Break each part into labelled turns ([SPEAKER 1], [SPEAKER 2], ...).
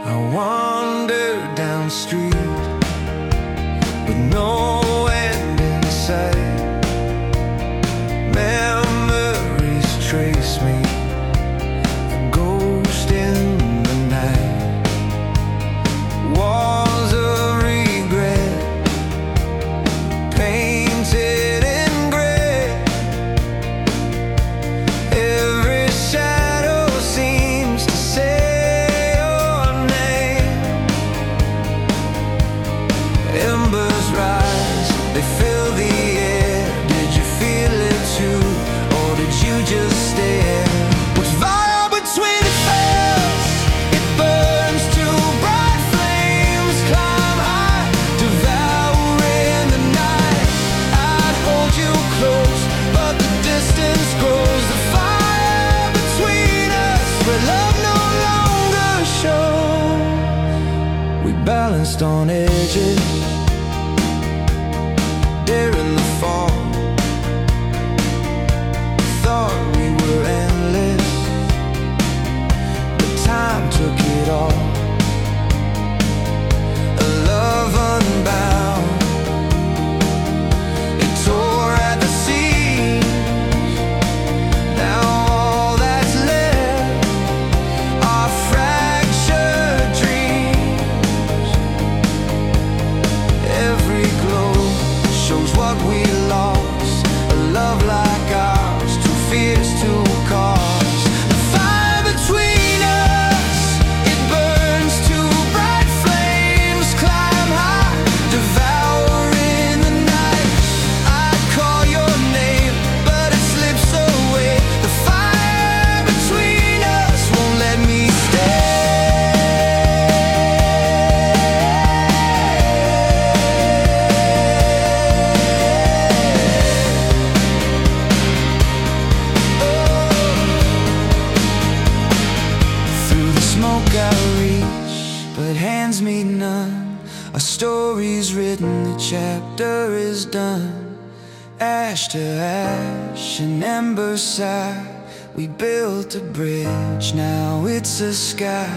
[SPEAKER 1] I wander down the street with no end in sight. Memories trace me, a ghost in the night. Walls of regret painted in gray. Every shadow seems to say your name. Embers rise, they fill the air. Did you feel it too, or did you just stare? What's fire between the fails? It burns to bright flames, climb high, devouring the night. I'd hold you close, but the distance grows. The fire between us, where love no longer shows. We balanced on edges during the fall. Thought we were endless, but time took it all. A love unbound, it tore at the seams. Now all that's left are fractured dreams. Every glow shows what we lost. A love like ours, too fierce to cost. The fire between us, it burns to bright flames, climb high, devouring the night. I'd call your name, but it slips away. The fire between us won't let me stay. Through the smoke I reach, but hands meet none. Our story's written, the chapter is done. Ash to ash, an ember sigh. We built a bridge, now it's a sky.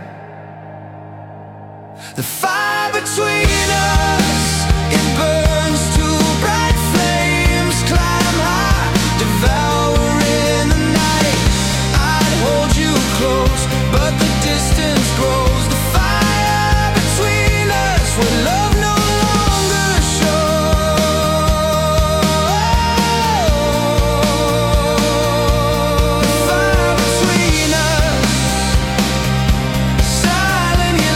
[SPEAKER 1] The fire between us, it burns to bright flames, climb high, devouring the night. I'd hold you close, but the distance grows. The fire between us, where love no longer shows. The fire between us, silent yet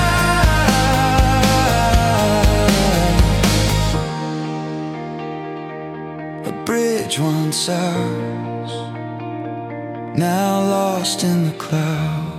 [SPEAKER 1] light. A bridge once ours, now lost in the clouds.